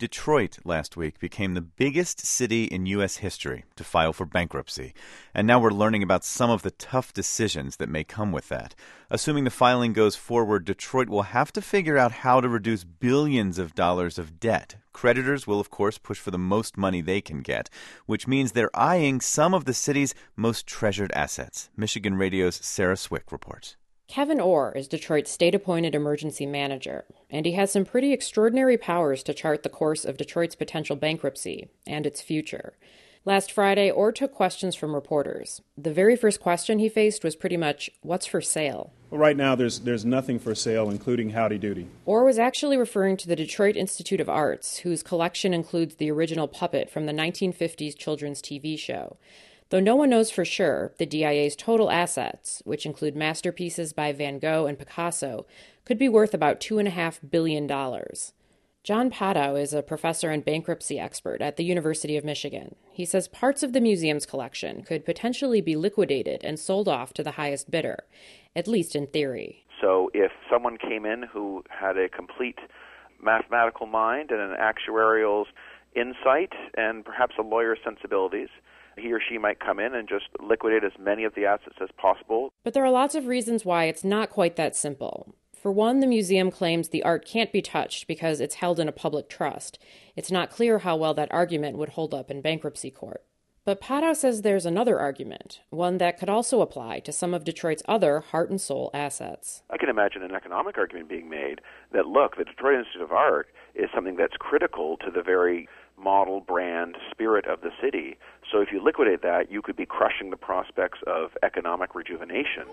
Detroit last week became the biggest city in U.S. history to file for bankruptcy. And now we're learning about some of the tough decisions that may come with that. Assuming the filing goes forward, Detroit will have to figure out how to reduce billions of dollars of debt. Creditors will, of course, push for the most money they can get, which means they're eyeing some of the city's most treasured assets. Michigan Radio's Sarah Swick reports. Kevin Orr is Detroit's state-appointed emergency manager, and he has some pretty extraordinary powers to chart the course of Detroit's potential bankruptcy and its future. Last Friday, Orr took questions from reporters. The very first question he faced was pretty much, what's for sale? Well, right now, there's nothing for sale, including Howdy Doody. Orr was actually referring to the Detroit Institute of Arts, whose collection includes the original puppet from the 1950s children's TV show. Though no one knows for sure, the DIA's total assets, which include masterpieces by Van Gogh and Picasso, could be worth about $2.5 billion. John Padow is a professor and bankruptcy expert at the University of Michigan. He says parts of the museum's collection could potentially be liquidated and sold off to the highest bidder, at least in theory. So if someone came in who had a complete mathematical mind and an actuarial insight and perhaps a lawyer's sensibilities, he or she might come in and just liquidate as many of the assets as possible. But there are lots of reasons why it's not quite that simple. For one, the museum claims the art can't be touched because it's held in a public trust. It's not clear how well that argument would hold up in bankruptcy court. But Padow says there's another argument, one that could also apply to some of Detroit's other heart and soul assets. I can imagine an economic argument being made that, look, the Detroit Institute of Art is something that's critical to the very model, brand, spirit of the city. So if you liquidate that, you could be crushing the prospects of economic rejuvenation.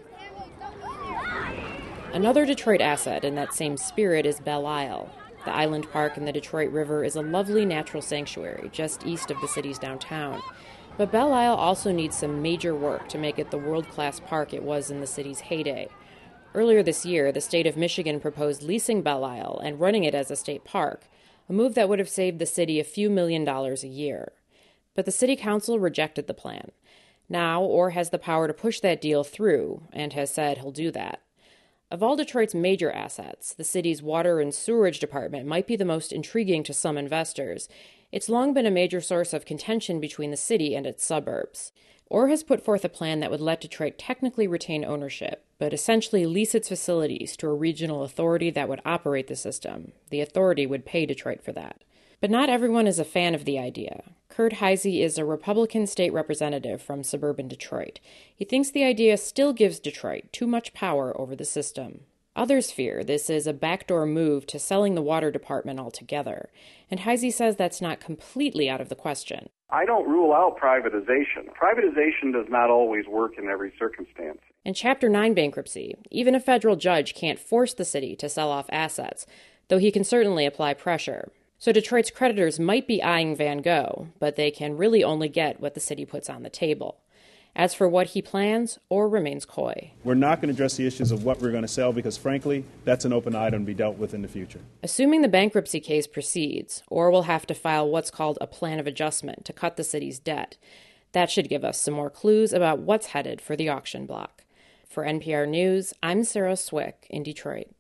Another Detroit asset in that same spirit is Belle Isle. The island park in the Detroit River is a lovely natural sanctuary just east of the city's downtown. But Belle Isle also needs some major work to make it the world-class park it was in the city's heyday. Earlier this year, the state of Michigan proposed leasing Belle Isle and running it as a state park, a move that would have saved the city a few $1 million a year. But the city council rejected the plan. Now, Orr has the power to push that deal through, and has said he'll do that. Of all Detroit's major assets, the city's water and sewerage department might be the most intriguing to some investors. It's long been a major source of contention between the city and its suburbs. Orr has put forth a plan that would let Detroit technically retain ownership, but essentially lease its facilities to a regional authority that would operate the system. The authority would pay Detroit for that. But not everyone is a fan of the idea. Kurt Heise is a Republican state representative from suburban Detroit. He thinks the idea still gives Detroit too much power over the system. Others fear this is a backdoor move to selling the water department altogether, and Heise says that's not completely out of the question. I don't rule out privatization. Privatization does not always work in every circumstance. In Chapter 9 bankruptcy, even a federal judge can't force the city to sell off assets, though he can certainly apply pressure. So Detroit's creditors might be eyeing Van Gogh, but they can really only get what the city puts on the table. As for what he plans, Orr remains coy. We're not going to address the issues of what we're going to sell because, frankly, that's an open item to be dealt with in the future. Assuming the bankruptcy case proceeds, Orr will have to file what's called a plan of adjustment to cut the city's debt. That should give us some more clues about what's headed for the auction block. For NPR News, I'm Sarah Swick in Detroit.